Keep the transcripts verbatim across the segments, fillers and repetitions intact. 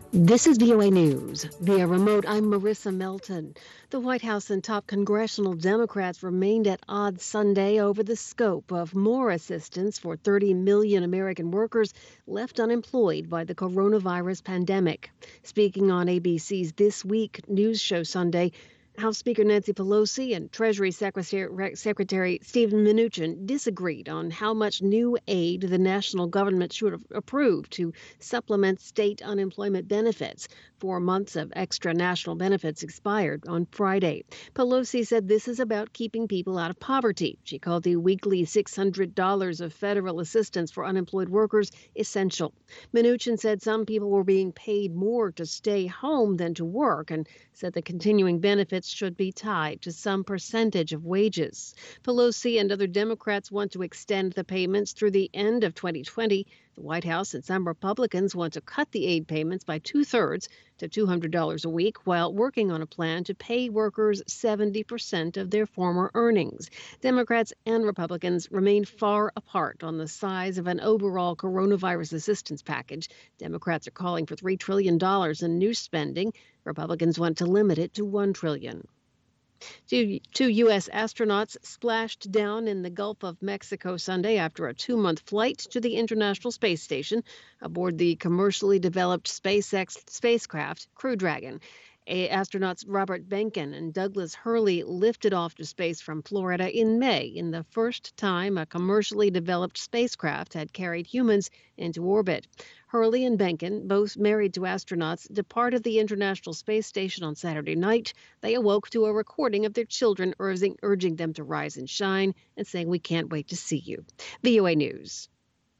This is V O A News. Via remote, I'm Marissa Melton. The White House and top congressional Democrats remained at odds Sunday over the scope of more assistance for thirty million American workers left unemployed by the coronavirus pandemic. Speaking on A B C's This Week news show Sunday, House Speaker Nancy Pelosi and Treasury Secretary, Secretary Steven Mnuchin disagreed on how much new aid the national government should approve to supplement state unemployment benefits. Four months of extra national benefits expired on Friday. Pelosi said this is about keeping people out of poverty. She called the weekly six hundred dollars of federal assistance for unemployed workers essential. Mnuchin said some people were being paid more to stay home than to work and said the continuing benefits should be tied to some percentage of wages. Pelosi and other Democrats want to extend the payments through the end of twenty twenty. The White House and some Republicans want to cut the aid payments by two-thirds to two hundred dollars a week while working on a plan to pay workers seventy percent of their former earnings. Democrats and Republicans remain far apart on the size of an overall coronavirus assistance package. Democrats are calling for three trillion dollars in new spending. Republicans want to limit it to one trillion dollars. Two, two U S astronauts splashed down in the Gulf of Mexico Sunday after a two-month flight to the International Space Station aboard the commercially developed SpaceX spacecraft Crew Dragon. Astronauts Robert Behnken and Douglas Hurley lifted off to space from Florida in May, in the first time a commercially developed spacecraft had carried humans into orbit. Hurley and Behnken, both married to astronauts, departed the International Space Station on Saturday night. They awoke to a recording of their children urging, urging them to rise and shine and saying, "We can't wait to see you." V O A News.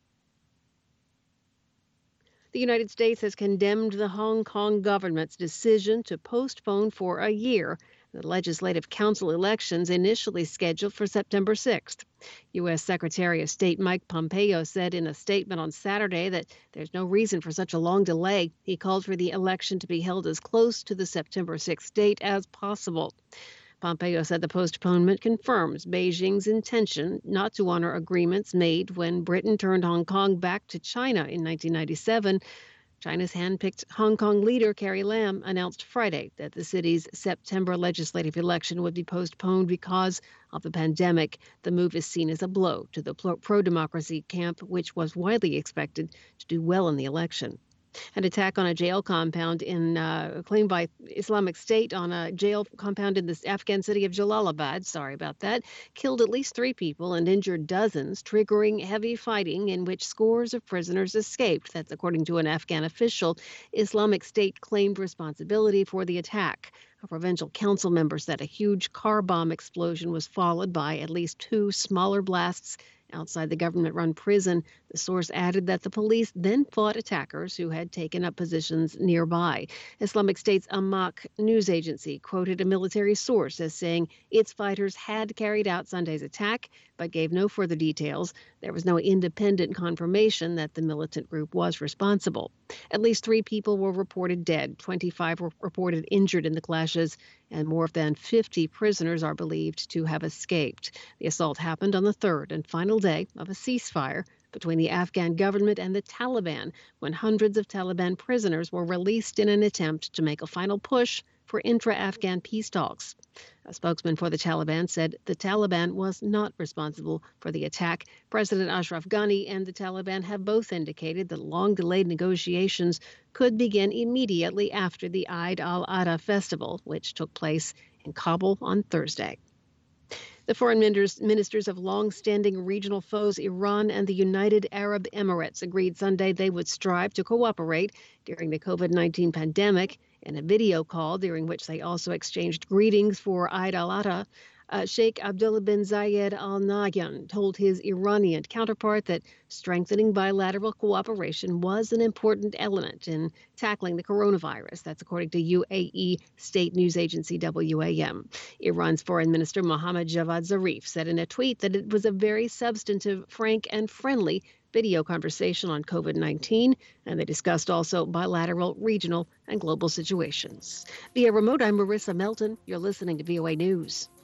The United States has condemned the Hong Kong government's decision to postpone for a year the Legislative Council elections initially scheduled for September sixth. U S. Secretary of State Mike Pompeo said in a statement on Saturday that there's no reason for such a long delay. He called for the election to be held as close to the September sixth date as possible. Pompeo said the postponement confirms Beijing's intention not to honor agreements made when Britain turned Hong Kong back to China in nineteen ninety-seven. China's hand-picked Hong Kong leader, Carrie Lam, announced Friday that the city's September legislative election would be postponed because of the pandemic. The move is seen as a blow to the pro-democracy camp, which was widely expected to do well in the election. An attack on a jail compound in uh, claimed by Islamic State on a jail compound in the Afghan city of Jalalabad, sorry about that, killed at least three people and injured dozens, triggering heavy fighting in which scores of prisoners escaped. That's according to an Afghan official. Islamic State claimed responsibility for the attack. A provincial council member said a huge car bomb explosion was followed by at least two smaller blasts outside the government-run prison. The source added that the police then fought attackers who had taken up positions nearby. Islamic State's Amaq news agency quoted a military source as saying its fighters had carried out Sunday's attack, but gave no further details. There was no independent confirmation that the militant group was responsible. At least three people were reported dead. twenty-five were reported injured in the clashes, and more than fifty prisoners are believed to have escaped. The assault happened on the third and final day of a ceasefire between the Afghan government and the Taliban, when hundreds of Taliban prisoners were released in an attempt to make a final push for intra-Afghan peace talks. A spokesman for the Taliban said the Taliban was not responsible for the attack. President Ashraf Ghani and the Taliban have both indicated that long-delayed negotiations could begin immediately after the Eid al-Adha festival, which took place in Kabul on Thursday. The foreign ministers of long-standing regional foes, Iran and the United Arab Emirates, agreed Sunday they would strive to cooperate during the COVID nineteen pandemic. In a video call during which they also exchanged greetings for Eid al-Adha, uh, Sheikh Abdullah bin Zayed Al Nahyan told his Iranian counterpart that strengthening bilateral cooperation was an important element in tackling the coronavirus. That's according to U A E state news agency W A M. Iran's foreign minister Mohammad Javad Zarif said in a tweet that it was a very substantive, frank, and friendly video conversation on COVID nineteen, and they discussed also bilateral, regional, and global situations. Via remote, I'm Marissa Melton. You're listening to V O A News.